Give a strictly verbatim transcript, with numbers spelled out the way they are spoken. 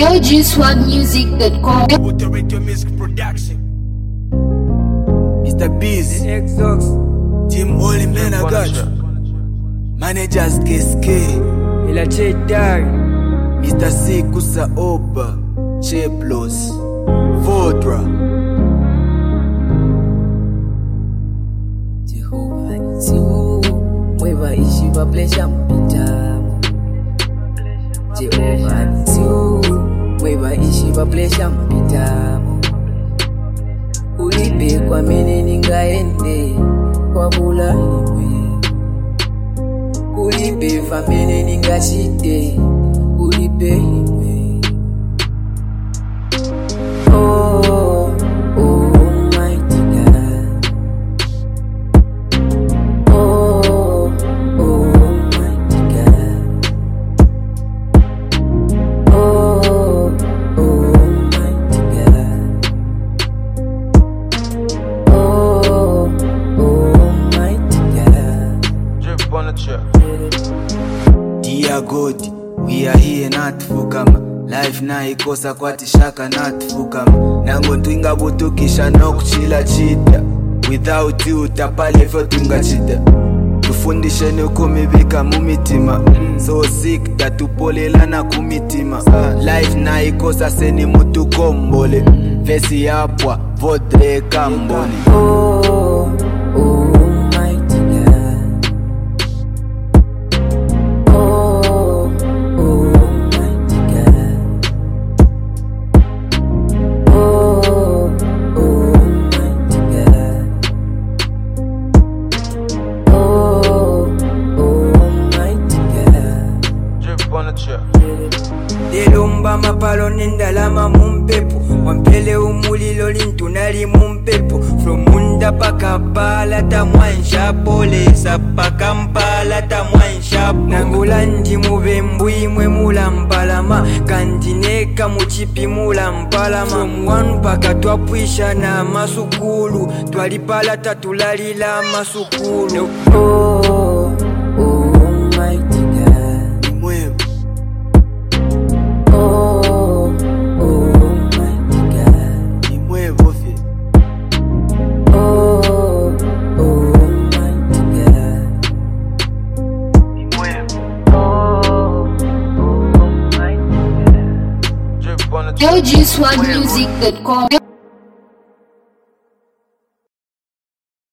L G swag music dot com. Authority Music Production. Mister Bees, Exox, Team Holy Man I got you. Managers K S K, Ila Cheddar, Mister C Kusa Oba, Cheplos, Vodra. Jehovah it's you, Mweva Ishiva Pleasure Mpitamu. Jehovah it's you, Mweva Ishiva Pleasure Mpitamu. Ulipe kwa mene ningaende, kwa bula iwe. Ulipe famene ningashite, ulipe iwe. Oh, oh mighty God. Oh, oh mighty God. Oh, oh mighty God. Oh, oh mighty God. Drip on the chair. Dear God, we are here not fukama. Life na ikosa kwati shaka not fukama. Nango twinga butukisha no kuchila chita. Without you tapale fyo tunga chita. Tufundishe ni kumibika mumitima. So sick tatupolela na kumitima. Life na ikosa seni mutu kombole. Vesi yapwa vodre kambole. Oh, oh mighty God. Oh, oh mighty God. Oh, oh mighty God. Oh, oh mighty God. Drip on the chair. Lelomba mapalo nendalama mumpepo, wampele umulilo lintunali mumpepo. From munda paka pala tamwansha pole sapa kampala tamwansha. Nangulanji mubembwi mwe mulampalama, kantineka muchipi mulampalama. From one paka twapwisha na masukulu, twalipala tatulalila masukulu. Oh, oh mighty God. Imwebu. Oh, oh mighty God. Imwebu fi. Oh, oh mighty God. Oh, oh mighty God. Drip on the chair. L G swag music dot com.